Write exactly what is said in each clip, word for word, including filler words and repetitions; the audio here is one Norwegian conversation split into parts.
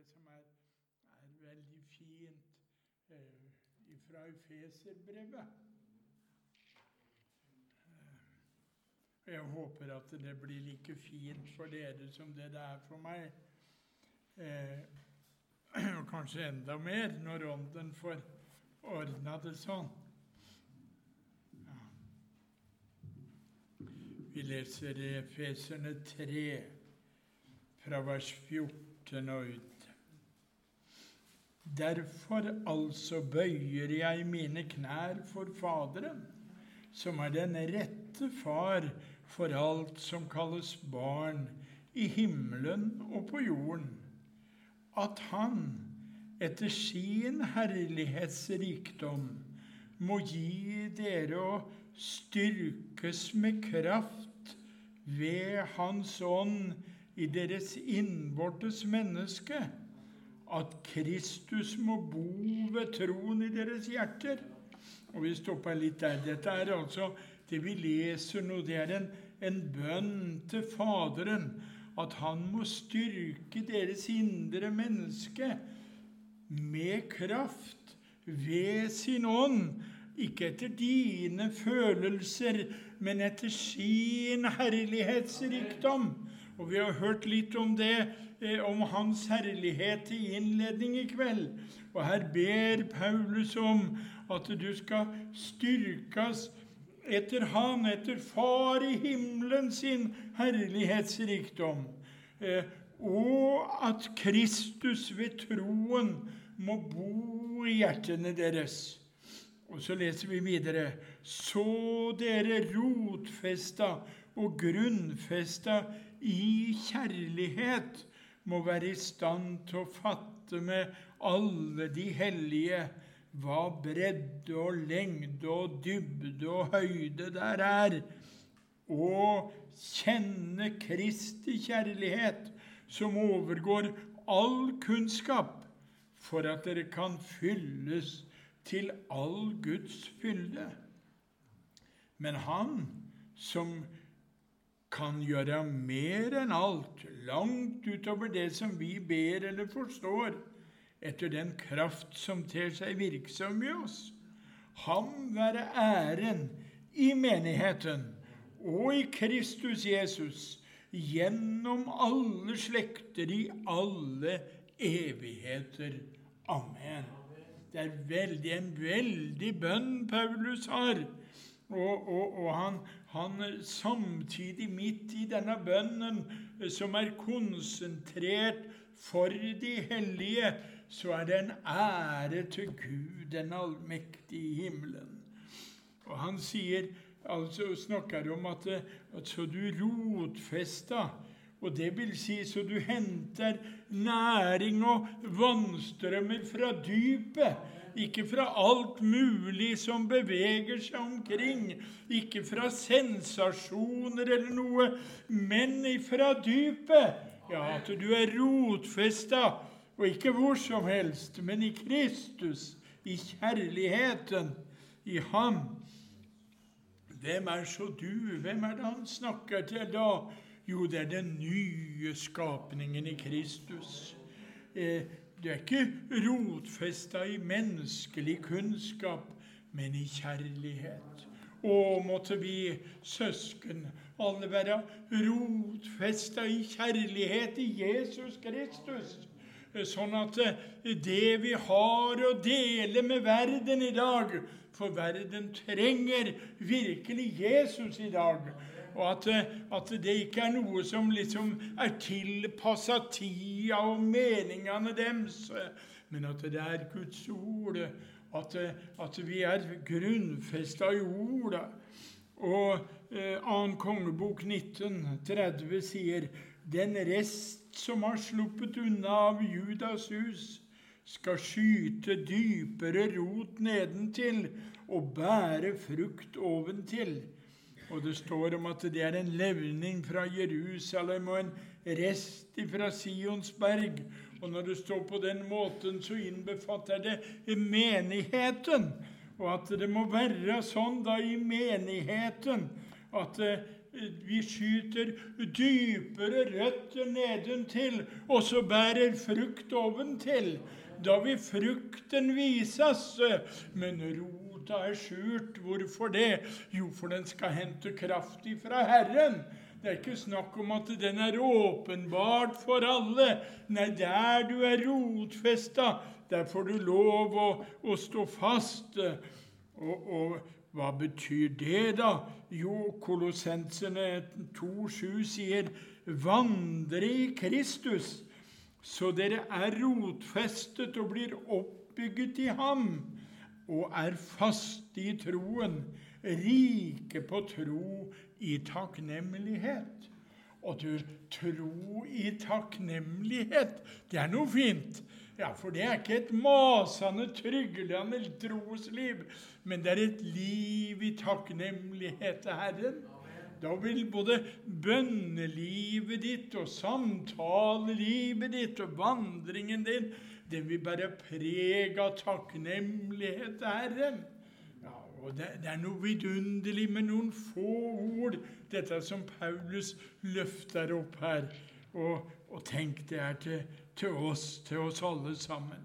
som er, er veldig fint eh, fra Efeserbrevet. Eh, jeg håper at det blir like fint for dere som det det er for meg. Eh, og kanskje enda mer når ånden får ordnet det sånn. Ja. Vi leser Efeserne tre, fra vers fjorten og ut. Derfor altså bøyer jeg mine knær for Faderen, som er den rette far for alt som kalles barn i himmelen og på jorden, at han etter sin herlighetsrikdom må gi dere å styrkes med kraft ved Hans ånd i deres innvortes menneske, at Kristus må bo ved troen i deres hjerter. Og vi stopper litt der. Dette er altså det vi leser nå. Det er en, en bønn til Faderen, at han må styrke deres indre menneske med kraft ved sin ånd, ikke etter dine følelser, men etter sin herlighetsrikdom. Og vi har hørt litt om det, eh, om hans herlighet i innledning i kveld. Og her ber Paulus om at du skal styrkes etter han, etter far i himmelen sin herlighetsrikdom. Eh, og at Kristus ved troen må bo i hjertene deres. Og så leser vi videre. Så dere rotfesta og grunnfesta i kjærlighet må være i stand til å fatte med alle de hellige hva bredde og lengde og dybde og høyde der er, og kjenne Kristi kjærlighet som overgår all kunnskap, for at dere kan fylles til all Guds fylde. Men han som kan gjøre mer enn alt, langt utover det som vi ber eller forstår, etter den kraft som ter seg virksom i oss. Ham være æren i menigheten og i Kristus Jesus, gjennom alle slekter i alle evigheter. Amen. Det er veldig, en veldig bønn Paulus har. Og, og, og han, han samtidig midt i denne bønnen, som er konsentrert for de hellige, så er det en ære til Gud, den allmektige i himmelen. Og han sier, altså snakker om at, at så du rotfesta, og det vil si så du henter næring og vannstrømmer fra dypet, ikke fra alt mulig som beveger seg omkring, ikke fra sensasjoner eller noe, men fra dypet. Ja, at du er rotfestet, og ikke hvor som helst, men i Kristus, i kjærligheten, i ham. Hvem er så du? Hvem er det han snakker til da? Jo, det er den nye skapningen i Kristus. Eh, du er ikke rotfestet i menneskelig kunnskap, men i kjærlighet. Og måtte vi søsken alle være rotfestet i kjærlighet i Jesus Kristus. Sånn at det vi har å dele med verden i dag, for verden trenger virkelig Jesus i dag. Og at, at det ikke er noe som liksom er tilpasset tida og meningene deres, men at det er Guds ord, at, at vi er grunnfestet i ordet. Og eh, annen kongebok nitten tretti sier, den rest som har sluppet unna av Judas hus, skal skyte dypere rot nedentil og bære frukt oventil. Og det står om at det er en levning fra Jerusalem og en rest fra Sionsberg. Og når det står på den måten, så innbefatter det menigheten. Og at det må være sånn da i menigheten, at vi skyter dypere røtter nedentil, og så bærer frukt oventil. Da vil frukten vises, men rota er skjult. Hvorfor det? Jo, for den skal hente kraft ifra Herren. Det er ikke snakk om at den er åpenbart for alle. Nei, der du er rotfestet, der får du lov å, å stå fast. Og, og hva betyr det da? Jo, Kolossenserne to sju sier, vandre i Kristus, så dere er rotfestet og blir oppbygget i ham, og er faste i troen, rike på tro i takknemlighet. Og du, tro i takknemlighet, det er noe fint. Ja, for det er ikke et masende, tryglende trosliv, men det er et liv i takknemlighet til Herren. Da vil både bønnelivet ditt og samtalelivet ditt og vandringen din, den vil bare prege av takknemlighet til Herren. Ja, og det, det er noe vidunderlig med noen få ord, dette som Paulus løfter opp her. Og, og tenk, det er til, til oss, til oss alle sammen.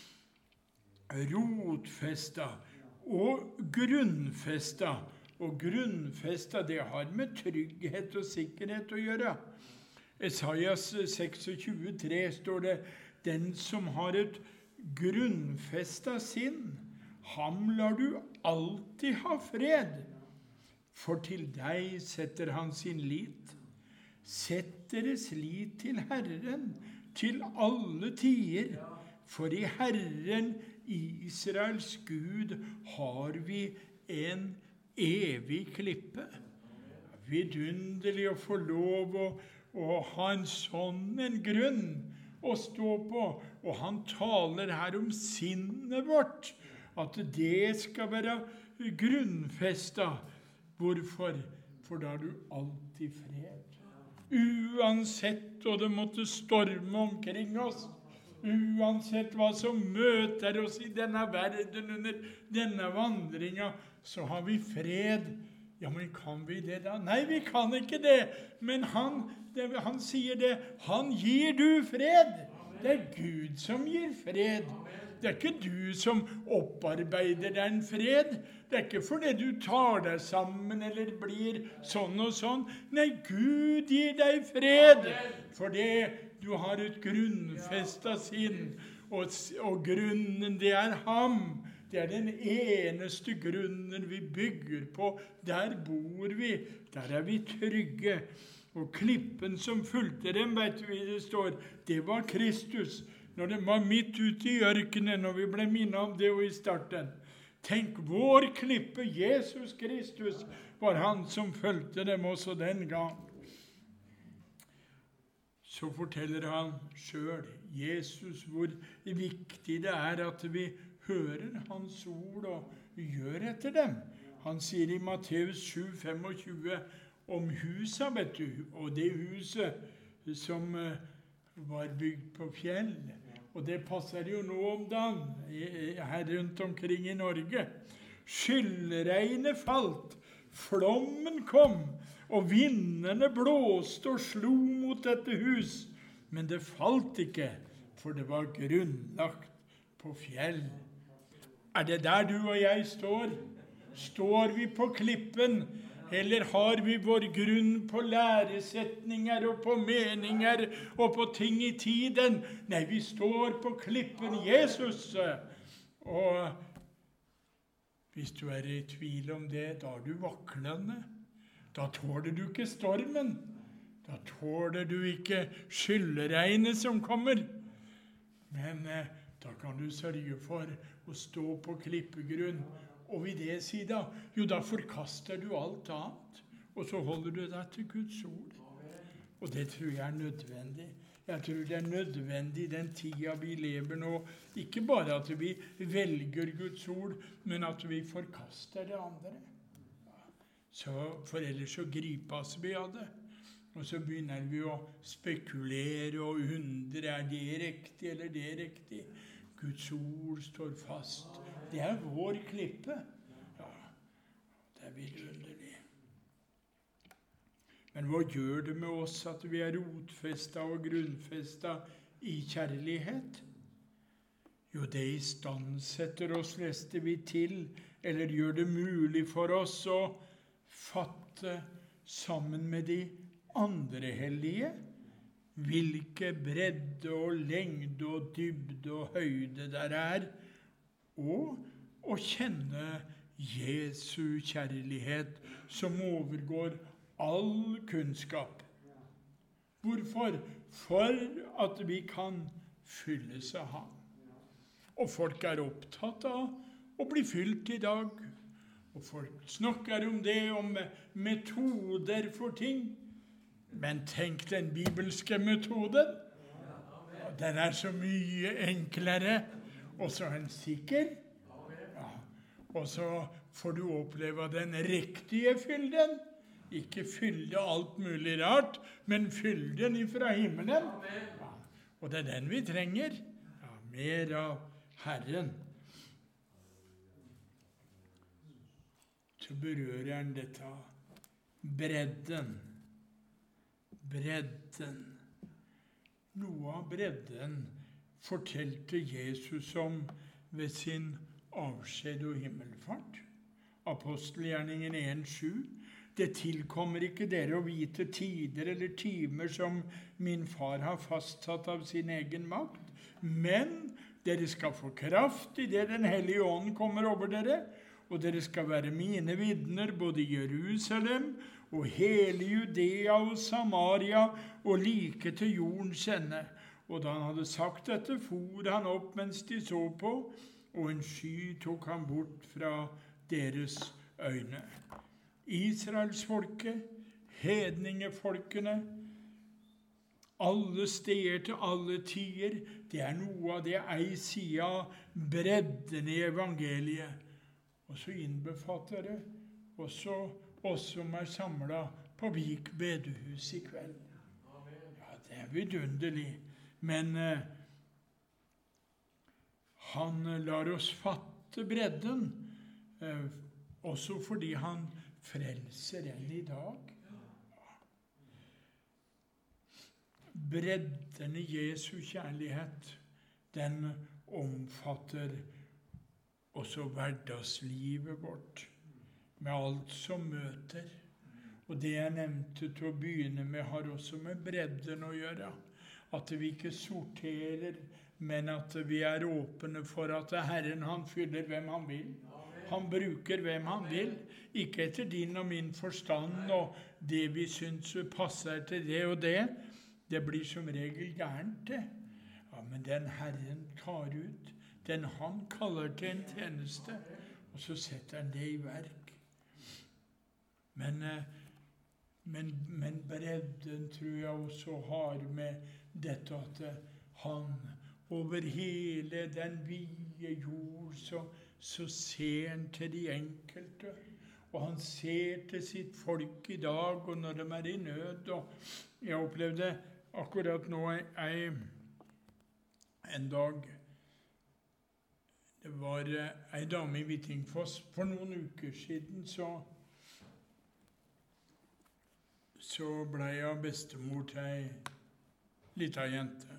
Rotfesta og grunnfesta. Og grunnfesta, det har med trygghet og sikkerhet å gjøre. Esaias tjueseks tre står det, den som har et grunnfesta sinn, ham lar du alltid ha fred, for til deg setter han sin lit. Sett deres lit til Herren, til alle tider, for i Herren, Israels Gud, har vi en evig klippe. Vidunderlig å få lov å, å ha en sånn en grunn å stå på. Og han taler her om sinnet vårt, at det skal være grunnfestet. Hvorfor? For da har du alltid fred. Uansett og det måtte storme omkring oss, uansett hva som møter oss i denne verden under denne vandringen, så har vi fred. Ja, men kan vi det da? Nei, vi kan ikke det. Men han, det, han sier det. Han gir du fred. Det er Gud som gir fred. Det er ikke du som opparbeider deg en fred. Det er ikke fordi du tar deg sammen eller blir sånn og sånn. Nei, Gud gir deg fred. Fordi du har et grunnfestet sinn. Og, og grunnen, det er ham. Det er den eneste grunnen vi bygger på. Der bor vi. Der er vi trygge. Og klippen som fulgte dem, vet vi det står, det var Kristus. Når de var midt ute i ørkenen, og vi ble minnet om det i starten. Tenk, vår klippe, Jesus Kristus, var han som fulgte dem også den gang. Så forteller han selv, Jesus, hvor viktig det er at vi hører hans ord og gjør etter dem. Han sier i Matteus sju tjuefem om huset, vet du, og det huset som var bygd på fjell. Og det passer jo nå om dagen her rundt omkring i Norge. Skyllregnet falt, flommen kom, og vindene blåste og slo mot dette hus. Men det falt ikke, for det var grunnlagt på fjell. Er det der du og jeg står? Står vi på klippen, eller har vi vår grunn på læresetninger og på meninger og på ting i tiden? Nei, vi står på klippen Jesus. Og hvis du er i tvil om det, da er du vaklende. Da tåler du ikke stormen. Da tåler du ikke skyllregnet som kommer. Men eh, da kan du sørge for å stå på klippegrunn. Og vil det si da? Jo, da forkaster du alt annet. Og så holder du deg til Guds ord. Og det tror jeg er nødvendig. Jeg tror det er nødvendig i den tida vi lever nå. Ikke bare at vi velger Guds ord, men at vi forkaster det andre. Så, for ellers så gripes vi av det. Og så begynner vi å spekulere og undre, er det riktig eller det riktig? Guds ord står fast. Det er vår klippe. Ja, det er vidunderlig. Men hva gjør det med oss at vi er rotfestet og grunnfestet i kjærlighet? Jo, det istandsetter oss, leste vi til, eller gjør det mulig for oss å fatte sammen med de andre hellige, hvilke bredde og lengde og dybde og høyde der er, og å kjenne Jesu kjærlighet som overgår all kunnskap. Hvorfor? For at vi kan fylles av ham. Og folk er opptatt av å bli fylt i dag. Og folk snakker om det, om metoder for ting. Men tenk den bibelske metoden. Den er så mye enklere, og så er den sikker. Ja. Og så får du oppleve den riktige fylden. Ikke fylde alt mulig rart, men fylden ifra himmelen. Ja. Og det er den vi trenger. Ja, mer av Herren. Så berører han dette bredden. Bredden. Noe av bredden fortalte Jesus om ved sin avskjed og himmelfart. Apostelgjerningen en sju. Det tilkommer ikke dere å vite tider eller timer som min far har fastsatt av sin egen makt, men dere skal få kraft i det Den hellige ånd kommer over dere, og dere skal være mine vitner både i Jerusalem og hele Judea og Samaria og like til jordens ende. Og da han hadde sagt dette, for han opp mens de så på, og en sky tok han bort fra deres øyne. Israelsfolket, hedningefolkene, alle steder til alle tider, det er noe av det ei side av bredden i evangeliet. Og så innbefatter det også oss som er samlet på Vik bedehus i kveld. Ja, det er vidunderlig. Men eh, han lar oss fatte bredden, eh, også fordi han frelser enn i dag. Bredden i Jesu kjærlighet, den omfatter også hverdagslivet vårt, med alt som møter. Og det jeg nevnte til å begynne med, har også med bredden å gjøre. At vi ikke sorterer, men at vi er åpne for at Herren, han fyller hvem han vil. Han bruker hvem han vil, ikke etter din og min forstand og det vi syns passer til det og det. Det blir som regel gærent, det. Ja, men den Herren tar ut, den han kaller til en tjeneste, og så setter han det i verk. Men, men, men bredden tror jeg også har med dette at han over hele den vide jord så, så ser han til de enkelte. Og han ser til sitt folk i dag, og når de er i nød. Og jeg opplevde akkurat nå ei, en dag, det var ei dame i Hvittingfoss. For noen uker siden så, så ble jeg bestemor til ei lita jente.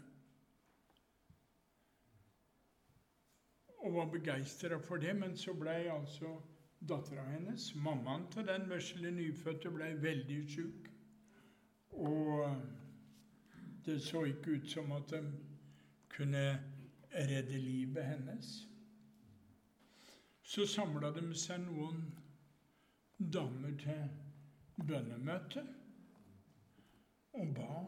Og var begeistret for det, men så ble altså datteren hennes, mammaen til den vesle nyfødte, ble veldig syk. Og det så ikke ut som at de kunne redde livet hennes. Så samlet de seg noen damer til bønnemøte og ba.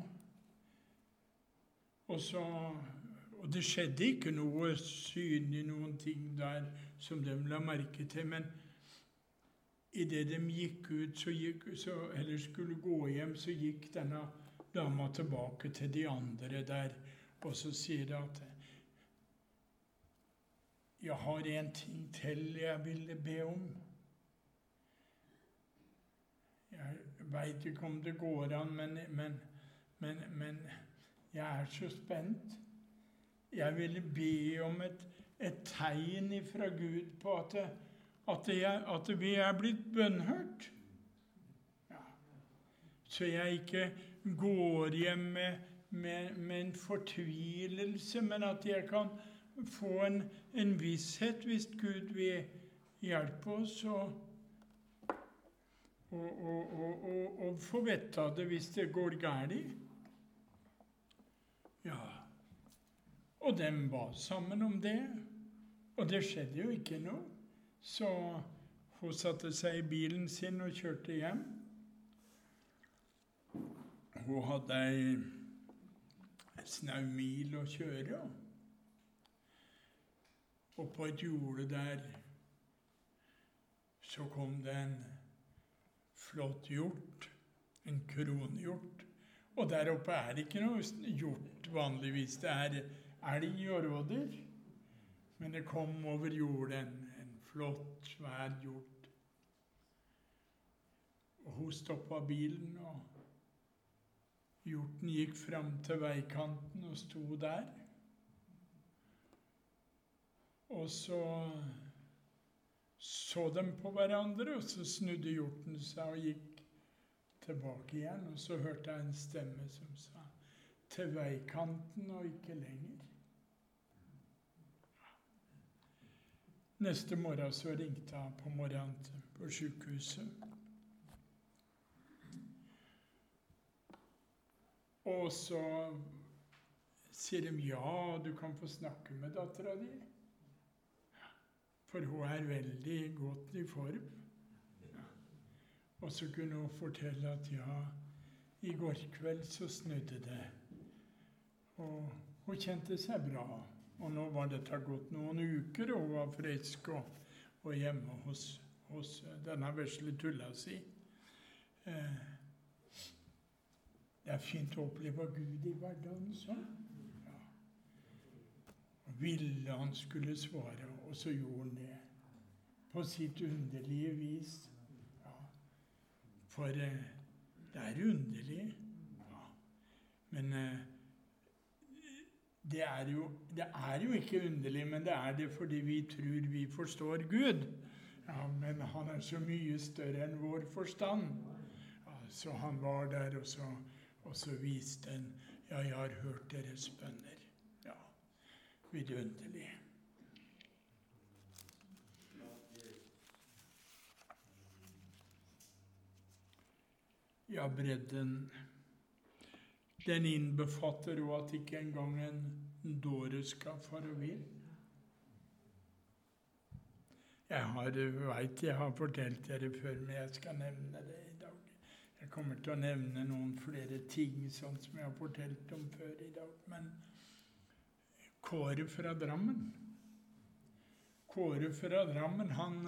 Og, så, og det skjedde ikke noe synlig, noen ting der som de la merke til, men i det de gikk ut, så gikk, så, eller skulle gå hjem, så gikk denne dama tilbake til de andre der, og så sier det at jeg har en ting til jeg ville be om. Jeg vet ikke om det går an, men, men, men, men jeg er så spent. Jeg ville be om et, et tegn fra Gud på at, at, jeg, at vi er blitt bønnhørt. Ja. så jeg ikke går hjem med, med, med en fortvilelse, men at jeg kan få en, en visshet hvis Gud vil hjelpe oss, og, og, og, og, og, og få vite av det hvis det går galt. Ja, og de var sammen om det, og det skjedde jo ikke noe. Så hun satte seg i bilen sin og kjørte hjem. Hun hadde en snau mil å kjøre. Og på et jorde der så kom det en flott hjort, en kronhjort. Og der oppe er det ikke noe hjort vanligvis. Det er elg og rådyr. Men det kom over jorden en flott, svær hjort. Og hun stoppet bilen, og hjorten gikk frem til veikanten og sto der. Og så så de på hverandre, og så snudde hjorten seg og gikk tilbake igjen. Og så hørte jeg en stemme som sa, til veikanten og ikke lenger. Neste morgen så ringte jeg på morgenen på sykehuset. Og så sier de, ja, du kan få snakke med datteren din. For hun er veldig godt i form. Ja. Og så kunne hun fortelle at ja, i går kveld så snudde det. Og hun kjente seg bra. Og nå var dette gått noen uker, og hun var frisk og, og hjemme hos, hos denne vesle tulla si. Eh, det er fint å oppleve Gud i hverdagen, sånn. Ja. Og ville han skulle svare, og så gjorde han det. På sitt underlige vis. Ja. For eh, det er underlig. Ja. Men eh, Det er, jo, det er jo ikke underlig, men det er det fordi vi tror vi forstår Gud. Ja, men han er så mye større enn vår forstand. Ja, så han var der, og så, og så viste han, ja, jeg har hørt deres bønner. Ja, vidunderlig. Ja, bredden, den innbefatter jo at ikke engang en dåre skal fare vill. Jeg har, vet, jeg har fortalt dere før, men jeg skal nevne det i dag. Jeg kommer til å nevne noen flere ting, sånn som jeg har fortalt om før i dag. Men Kåre fra Drammen, Kåre fra Drammen, han,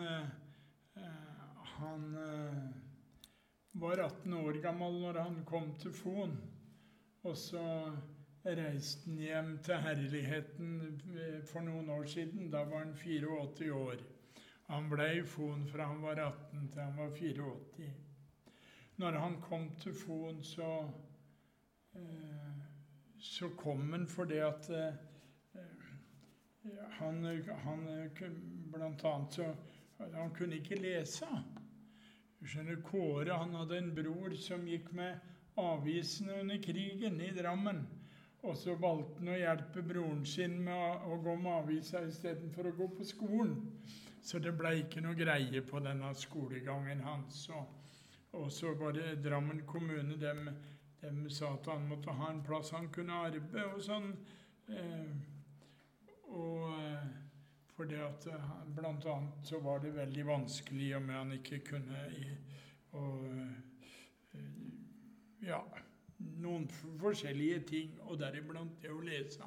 han var atten år gammel når han kom til Fon. Og så reiste han hjem til herligheten for noen år siden. Da var han åttifire år. Han ble i Fon fra han var atten til han var åttifire. Når han kom til Fon, så, eh, så kom han fordi at eh, han, han blant annet så han kunne ikke lese. Du skjønner, Kåre, han hadde en bror som gikk med avisene under krigen i Drammen. Og så valgte han å hjelpe broren sin med å gå med avisa i stedet for å gå på skolen. Så det ble ikke noe greie på denne skolegangen hans. Og, og så var det Drammen kommune, dem, dem sa at han måtte ha en plass han kunne arbeide og sånn. Eh, og eh, fordi at blant annet så var det veldig vanskelig om han ikke kunne i, og, eh, ja, noen forskjellige ting, og deriblant det å lese.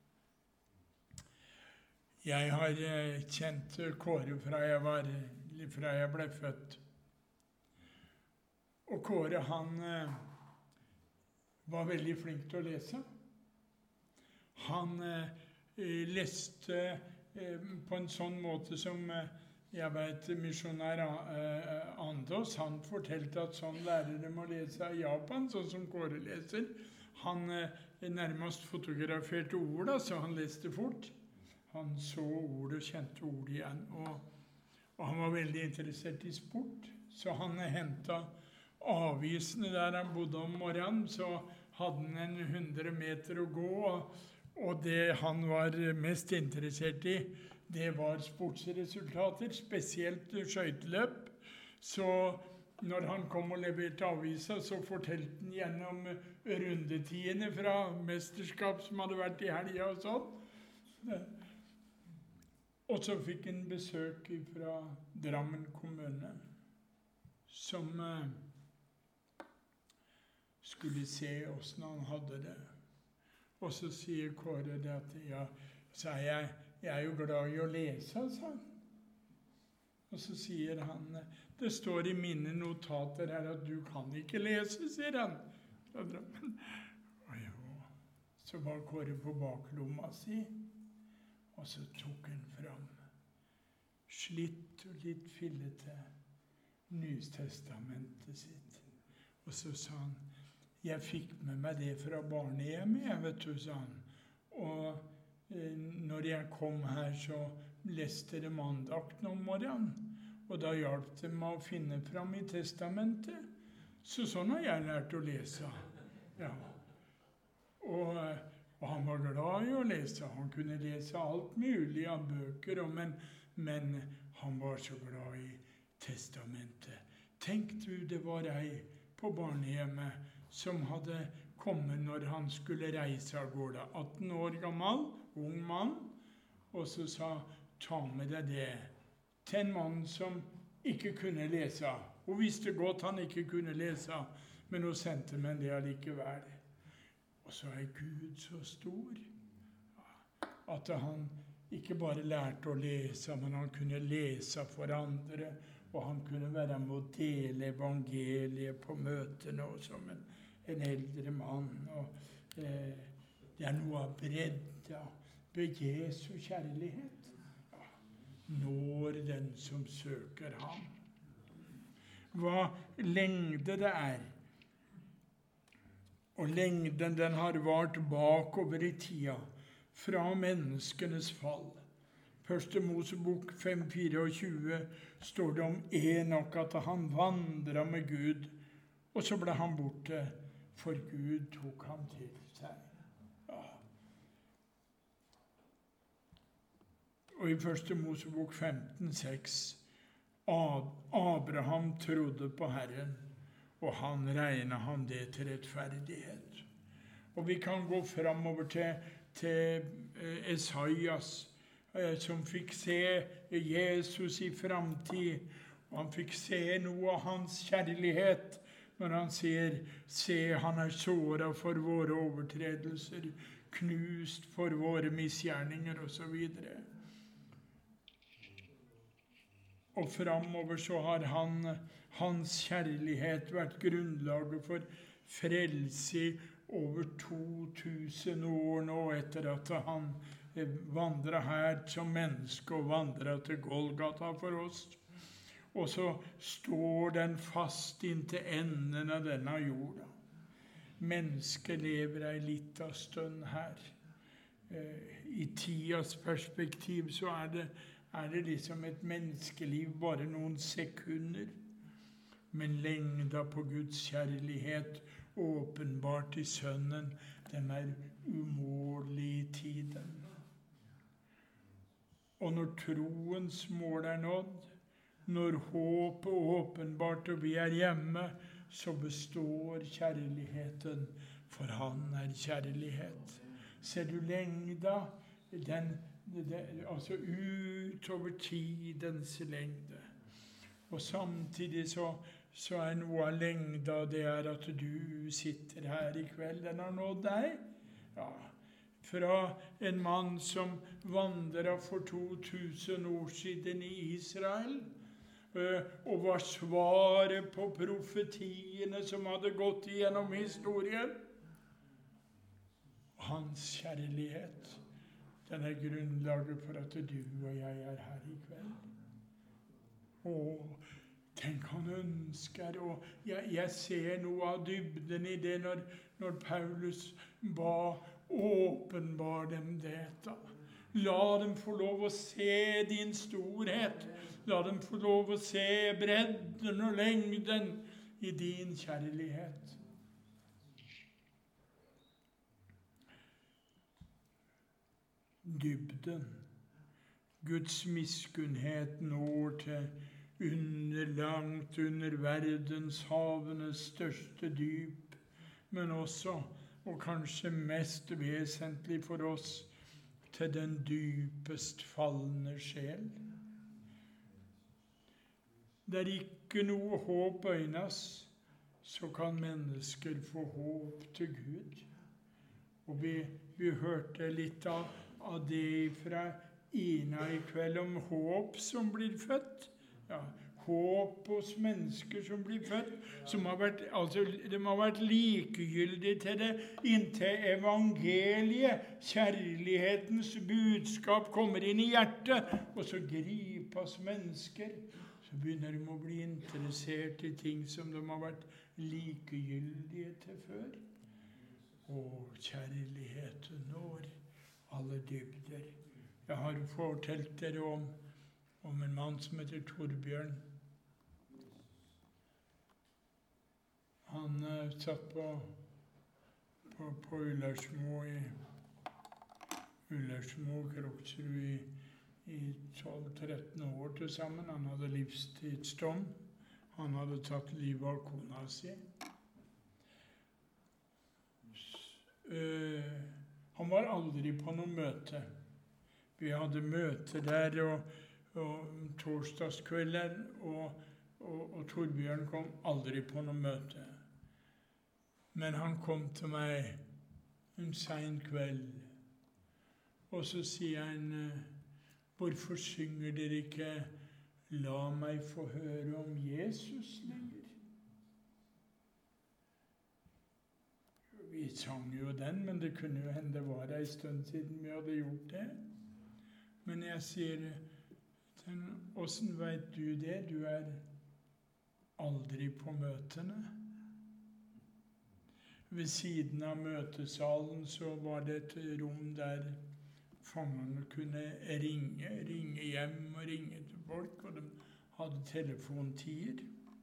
Jeg har eh, kjent Kåre fra jeg, var, fra jeg ble født. Og Kåre, han eh, var veldig flink til å lese. Han eh, leste eh, på en sånn måte som eh, jeg vet misjonær eh, Andås, han fortalte at sånn lærer de å lese i Japan, sånn som Kåre leser. Han eh, nærmest fotograferte ordet, så han leste fort. Han så ordet og kjente ordet igjen. Og, og han var veldig interessert i sport, så han hentet avisene der han bodde om morgenen, så hadde han en hundre meter å gå, og det han var mest interessert i, det var sportsresultater, spesielt skøyteløp. Så når han kom og leverte avisa, så fortalte han gjennom rundetidene fra mesterskap som hadde vært i helga og sånn. Og så fikk han besøk fra Drammen kommune, som skulle se hvordan han hadde det. Og så sier Kåre det at ja, sa jeg, jeg er jo glad i å lese, sa han. Og så sier han, det står i mine notater her at du kan ikke lese, sier han. Og jo, så var Kåre på baklomma si, og så tok han fram slitt og litt fillete Nytestamentet sitt. Og så sa han, jeg fikk med meg det fra barnehjemmet, jeg vet du, sa han. Og eh, når jeg kom her, så leste de andakten om morgenen. Og da hjalp de meg å finne fram i testamentet. Så sånn har jeg lært å lese. Ja. Og, og han var glad i å lese. Han kunne lese alt mulig av bøker, men, men han var så glad i testamentet. Tenk du, det var ei på barnehjemmet som hadde kommet når han skulle reise av gårde. atten år gammel, ung mann. Og så sa, ta med deg det til en mann som ikke kunne lese. Hun visste godt han ikke kunne lese, men hun sendte meg det allikevel. Og så er Gud så stor, at han ikke bare lærte å lese, men han kunne lese for andre, og han kunne være med å dele evangeliet på møtene og som en, en eldre mann. Og, eh, det er noe av bredda ved Jesu kjærlighet. Ja, når den som søker ham. Hva lengde det er. Og lengden den har vart bakover i tida, fra menneskenes fall. Første Mosebok fem tjuefire står det om Enok, at han vandret med Gud, og så ble han borte, for Gud tok ham til seg. Ja. Og i Første Mosebok femten seks, Abraham trodde på Herren, og han regnet ham det til rettferdighet. Og vi kan gå fremover til, til Esaias, som fikk se Jesus i fremtid, og han fikk se noe av hans kjærlighet, når han ser, se han er såret for våre overtredelser, knust for våre misgjerninger, og så videre. Og fremover så har han, hans kjærlighet vært grunnlaget for frelse i over to tusen år nå, etter at han vandret her som menneske og vandret til Golgata for oss. Og så står den fast inntil enden av denne jorda. Mennesket lever ei lita stund her. I tidas perspektiv så er det, er det liksom et menneskeliv bare noen sekunder. Men lengda på Guds kjærlighet, åpenbart i Sønnen, den er umålig i tiden. Og når troens mål er nådd, når håpet er åpenbart og vi er hjemme, så består kjærligheten, for han er kjærlighet. Ser du lengda, den, den, altså utover tidens lengde. Og samtidig så, så er noe av lengda, det er at du sitter her i kveld. Den har nådd deg. Ja, fra en mann som vandret for to tusen år siden i Israel, og var svaret på profetiene som hadde gått igjennom historien. Hans kjærlighet, den er grunnlaget for at du og jeg er her i kveld. Og tenk han ønsker, og jeg, jeg ser noe av dybden i det når, når Paulus ba åpenbar dem dette. La dem få lov å se din storhet. La dem få lov å se bredden og lengden i din kjærlighet. Dybden. Guds miskunnhet når til under, langt under verdenshavenes største dyp, men også, og kanskje mest vesentlig for oss, til den dypest falne sjel. Der ikke noe håp øynes, så kan mennesker få håp til Gud. Og vi, vi hørte litt av, av det fra Ina i kveld om håp som blir født. Ja, håp hos mennesker som blir født, som har vært, altså, de har vært likegyldige til det inntil evangeliet, kjærlighetens budskap, kommer inn i hjertet, og så gripes mennesker. Så begynner de å bli interessert i ting som de har vært likegyldige til før. Og kjærligheten når alle dybder. Jeg har fortalt dere om, om en mann som heter Torbjørn. Han uh, satt på, på, på Ullarsmo i Ullarsmo Kroksrud i, i tolv tretten år til sammen. Han hadde livstidsdom. Han hadde tatt livet av kona si. Uh, han var aldri på noe møte. Vi hadde møte der og, og torsdagskvelden, og, og, og Torbjørn kom aldri på noe møte. Men han kom til meg en sen kveld, og så sier han, hvorfor synger dere ikke «La meg få høre om Jesus» lenger? Vi sang jo den, men det kunne jo hende det var en stund siden vi hadde gjort det. Men jeg sier, hvordan vet du det? Du er aldri på møtene. Ved siden av møtesalen så var det et rom der fangene kunne ringe, ringe hjem og ringe til folk, og de hadde telefontider.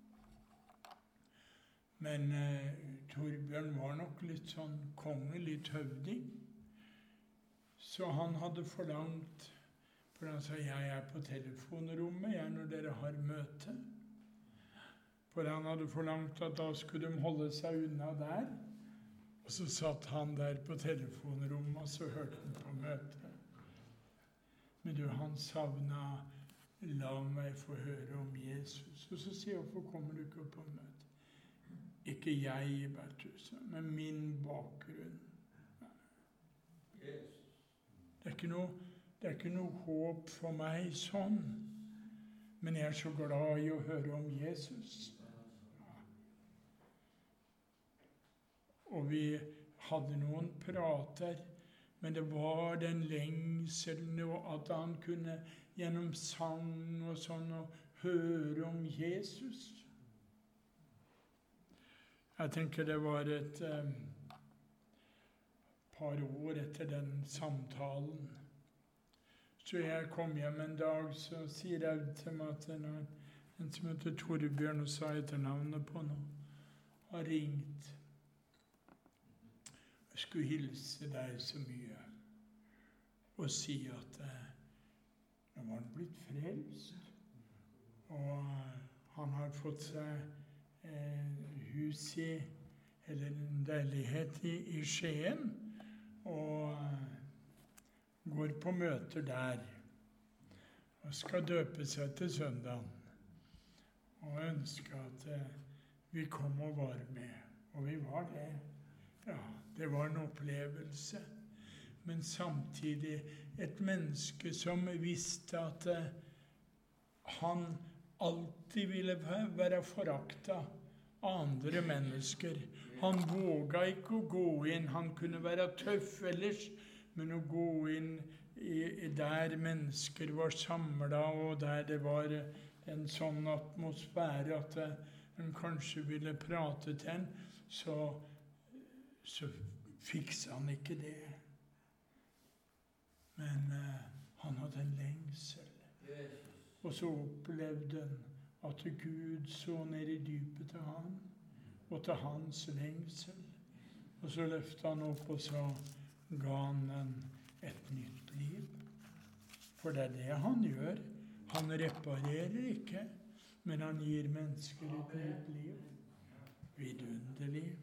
Men eh, Torbjørn var nok litt sånn konge, litt høvding. Så han hadde forlangt, for han sa, jeg er på telefonrommet, jeg når dere har møte. For han hadde forlangt at da skulle de holde seg unna der. Og så satt han der på telefonrommet, og så hørte han på møtet. Men du, han savna, la meg få høre om Jesus. Og så sier jeg, hvorfor kommer du ikke på møte? Ikke jeg, Bertus, men min bakgrunn. Det er ikke noe, det er ikke noe håp for meg sånn. Men jeg er så glad i å høre om Jesus. Og vi hadde noen prater, men det var den lengselen at han kunne gjennom sang og sånn og høre om Jesus. Jeg tenker det var et um, par år etter den samtalen. Så jeg kom hjem en dag, så sier Aud til meg at en, en som heter Torbjørn og sa etter navnet på noe, har ringt. Jeg skulle hilse deg så mye og si at eh, nå var han blitt frelst. Og han har fått seg eh, hus i, eller en leilighet i, i Skien, og eh, går på møter der, og skal døpe seg til søndagen, og ønsker at eh, vi kom og var med, og vi var det. Ja, det var en opplevelse, men samtidig et menneske som visste at eh, han alltid ville være foraktet av andre mennesker. Han våga ikke å gå inn, han kunne være tøff ellers, men å gå inn i, i der mennesker var samlet, og der det var en sånn atmosfære at eh, en kanskje ville prate til en, så så fiksa han ikke det. Men uh, han hadde en lengsel. Og så opplevde han at Gud så ned i dypet til han. og til hans lengsel. Og så løftet han opp, og så ga han den et nytt liv. For det er det han gjør. Han reparerer ikke, men han gir mennesker et nytt liv. Vidunderlig.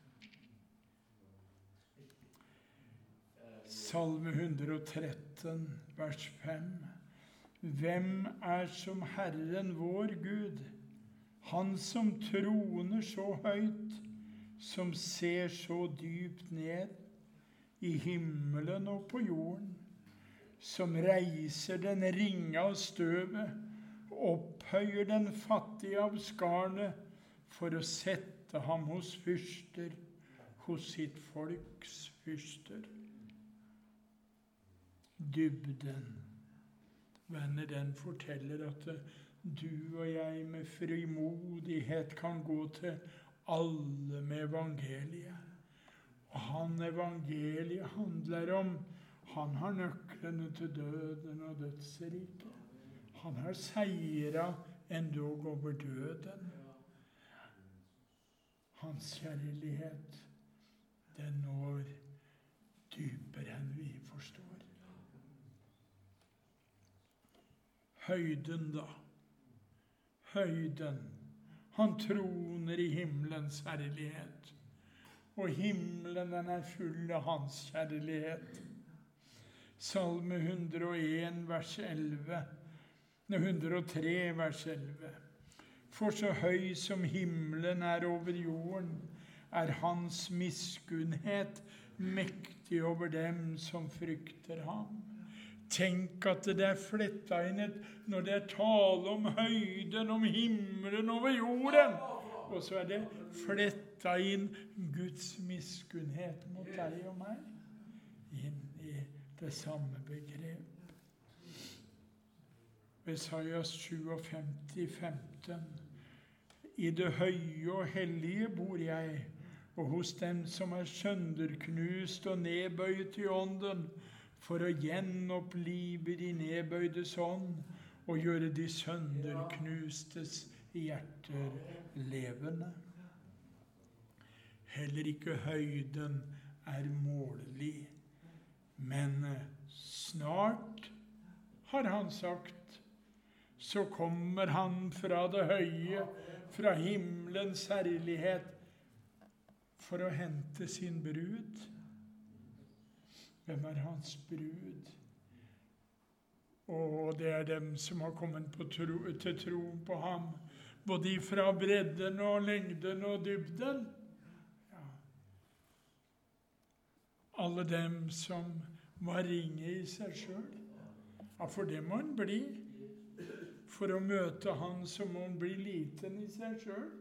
Salme hundre og tretten, vers fem. Hvem er som Herren vår Gud, han som troner så høyt, som ser så dypt ned i himmelen og på jorden, som reiser den ringe av støvet, opphøyer den fattige av skarne, for å sette ham hos fyrster, hos sitt folks fyrster. Dybden, venner, den forteller at du og jeg med frimodighet kan gå til alle med evangeliet. Og han evangeliet handler om, han har nøklene til døden og dødsriket. Han har seiret endog over døden. Hans kjærlighet, den når dypere enn vi forstår. Høyden da, høyden, han troner i himmelens herlighet, og himmelen den er full av hans kjærlighet. Salme hundre og en, vers elleve, hundre og tre, vers elleve. For så høy som himmelen er over jorden, er hans miskunnhet mektig over dem som frykter ham. Tenk at det er flettet inn et, når det er tale om høyden, om himmelen over jorden, og så er det flettet inn Guds miskunnhet mot deg og meg, inn i det samme begrep. Esaias femtisju, femten. I det høye og hellige bor jeg, og hos dem som er sønderknust og nedbøyd i ånden, for å gjenopplive de nedbøydes ånd og gjøre de sønderknustes hjerter levende. Heller ikke høyden er målelig, men snart, har han sagt, så kommer han fra det høye, fra himmelens herlighet, for å hente sin brud. Hvem er hans brud? Og det er dem som har kommet på tro, til tro på ham, både fra bredden og lengden og dybden. Ja. Alle dem som var ringe i seg selv. Ja, for det må han bli. For å møte han så må han bli liten i seg selv.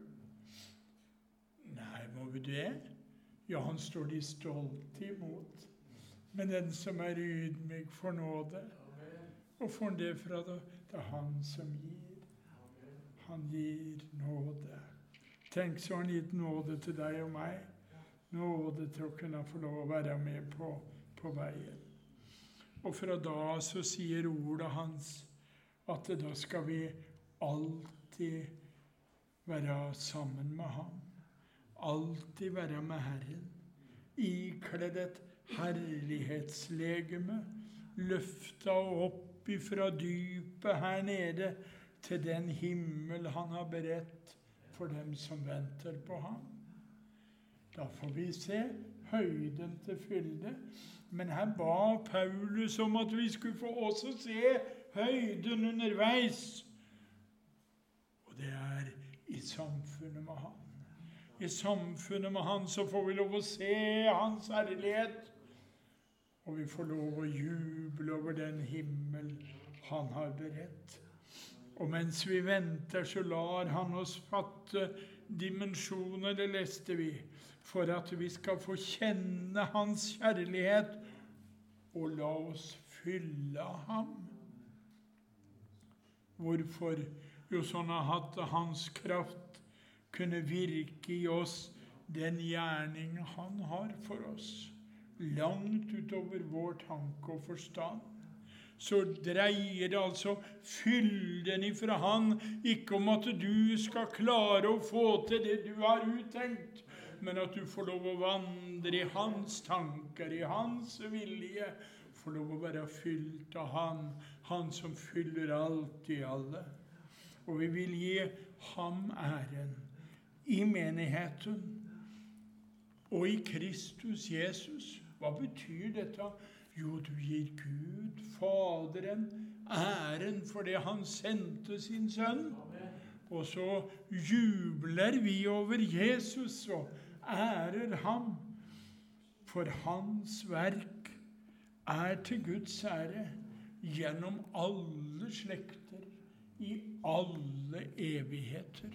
Nei, må vi det? Ja, han står de stolt imot. Men den som er ydmyk for nåde, og får det fra det, det er han som gir. Han gir nåde. Tenk så han gitt nåde til deg og meg. Nåde til å kunne få lov å være med på, på veien. Og fra da så sier ordet hans at da skal vi alltid være sammen med ham. Alltid være med Herren. Ikledd et herlighetslegeme, løfta opp ifra dypet her nede til den himmel han har beredt for dem som venter på ham. Da får vi se høyden til fylde. Men her ba Paulus om at vi skulle få også se høyden underveis. Og det er i samfunnet med ham. I samfunnet med han så får vi lov å se hans herlighet. Og vi får lov å juble over den himmel han har beredt. Og mens vi venter, så lar han oss fatte dimensjoner, det leste vi, for at vi skal få kjenne hans kjærlighet og la oss fylle ham. Hvorfor? Jo, sånn at hans kraft kunne virke i oss den gjerning han har for oss. Langt utover vår tanke og forstand, så dreier det altså fylden ifra han, ikke om at du skal klare å få til det du har uttenkt, men at du får lov å vandre i hans tanker, i hans vilje, får lov å være fylt av han, han som fyller alt i alle. Og vi vil gi ham æren i menigheten og i Kristus Jesus. Hva betyr dette? Jo, du gir Gud, Faderen, æren for det han sendte sin sønn. Og så jubler vi over Jesus og ærer ham, for hans verk er til Guds ære gjennom alle slekter, i alle evigheter.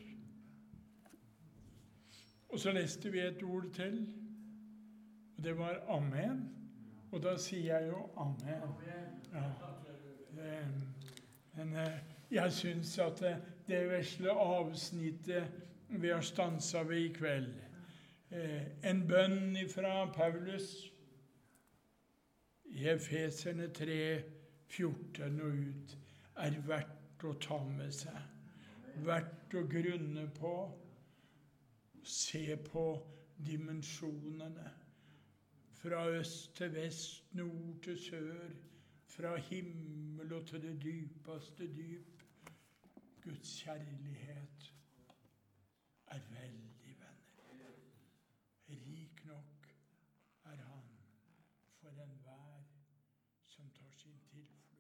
Og så leste vi et ord til, og det var Amen. Og da sier jeg jo Amen. Ja. Men jeg synes at det, det vesle avsnittet vi har stanset ved i kveld, en bønn fra Paulus i Efeserne tre, fjorten og ut, er verdt å ta med seg, verdt å grunne på, se på dimensjonene, fra øst til vest, nord til sør, fra himmel og til det dypeste dyp. Guds kjærlighet er veldig, venner. Rik nok er han for enhver som tar sin tilflukt.